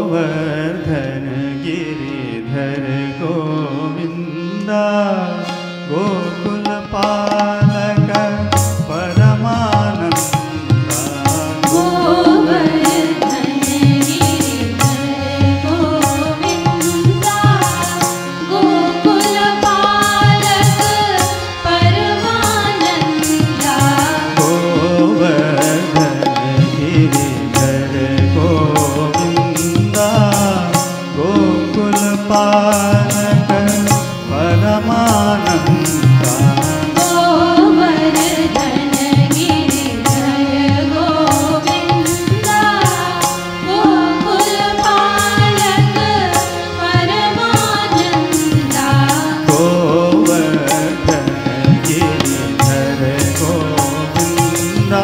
गोवर्धन गिरिधर गोविंदा गोकुल पालक परमानंदा गोवर्धन गिरिधर गोविंदा गोकुल पालक परमानंदा गोवर्धन गिरिधर गोविंदा गोकुल पालक परमानंदा गोवर्धन गिरिधर गोविंदा गोकुल पालक परमानंदा गोवर्धन गिरिधर गोविंदा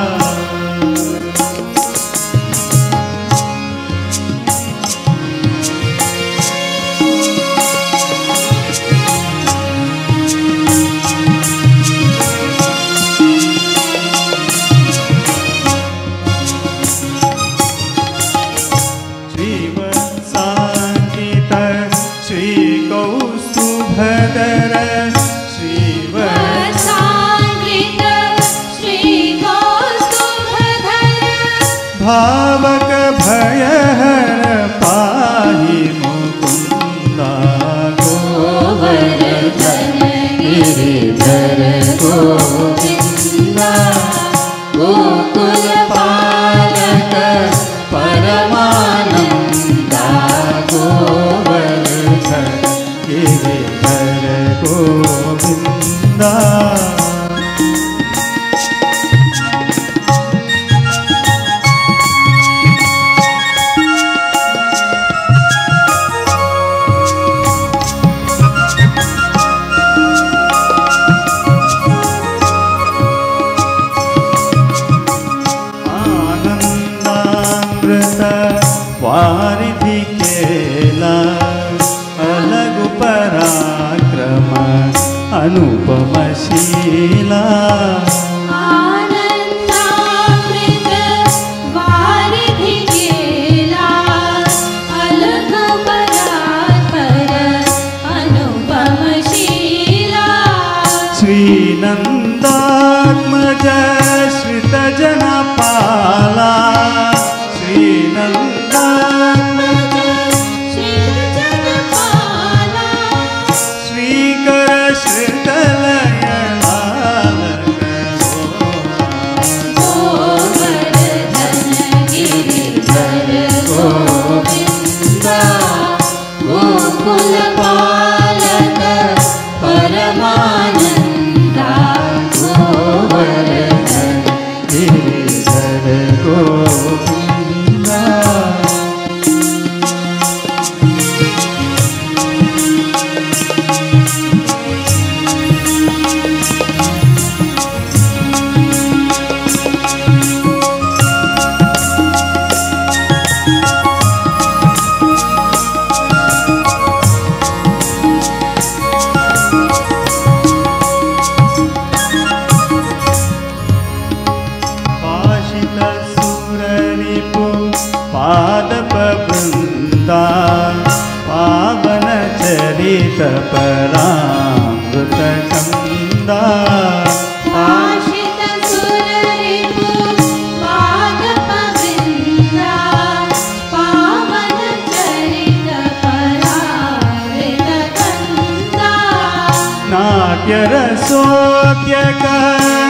श्रीवत्साङ्कित श्रीकौस्तुभधर वत्साङ्कित श्रीकौस्तुभधर भावक भयहर पाहि मुकुन्दा गोवर्धन गिरिधर गोविंदा गोकुल पालक परमानंदा गोवर्धन गिरिधर गोविंदा आनंदामृत वारिधि केला अलगु पराक्रम अनुपमशीला आनंदामृत वारिधि केला अलग पराकर अनुपमशीला श्रीनंदात्मज श्रितजनपाला श्रीनंदात्मज श्रीजनपाला श्रीकर श्रितलयलाल गोवर्धन गिरिधर गोविंदा गोकुल पालक परमानंदा गोवर्धन गिरिधर गोविंदा पाशित सुररिपु पादप वृंदा पावन चरित परामृत कंदा आशित सुररिपु पादपवृंदा पावन चरित परामृत कंदा नाट्य रसोद्यक